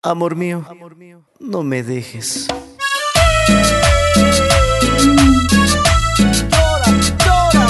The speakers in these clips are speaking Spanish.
Amor mío, no me dejes. Llora, llora.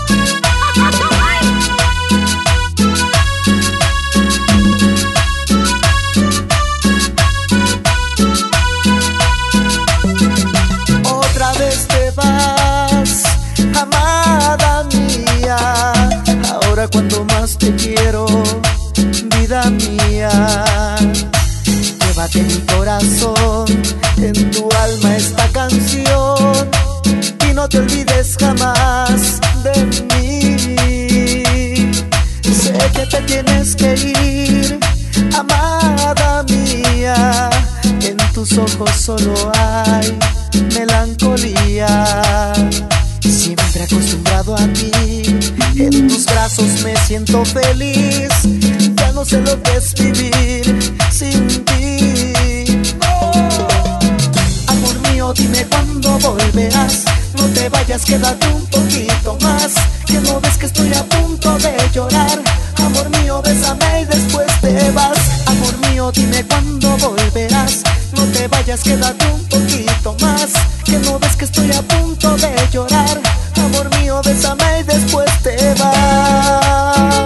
Otra vez te vas, amada mía. Ahora cuando más te quiero, vida mía. Llévate mi corazón, en tu alma esta canción, y no te olvides jamás de mí. Sé que te tienes que ir, amada mía. En tus ojos solo hay melancolía. Siempre acostumbrado a ti, en tus brazos me siento feliz. Ya no sé lo que es vivir sin ti. Amor mío, dime cuándo volverás. No te vayas, quédate un poquito más, que no ves que estoy a punto de llorar. Amor mío, bésame y después te vas. Amor mío, dime cuándo volverás. No te vayas, quédate un poquito más, que no ves que estoy a punto de llorar. Amor mío, bésame y después te vas.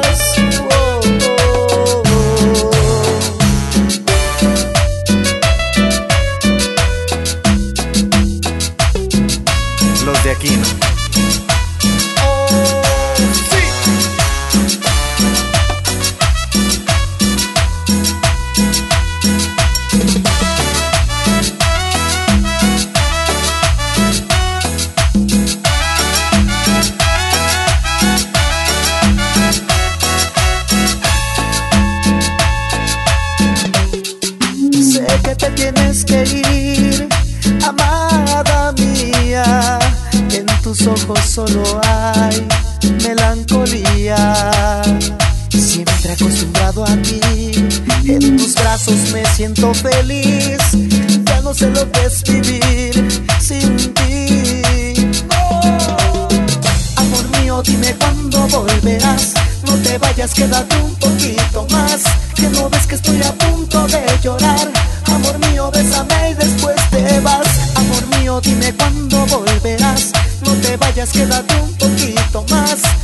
Los de aquí, ¿no? Sé que te tienes que ir, amada mía. En tus ojos solo hay melancolía. Siempre acostumbrado a ti, en tus brazos me siento feliz. Ya no sé lo que es vivir sin ti. Amor mío, dime cuándo volverás. No te vayas, quédate un poquito más, que no ves que estoy a punto de llorar. Amor mío, bésame y después te vas. Amor mío, dime cuándo volverás. No te vayas, quédate un poquito más,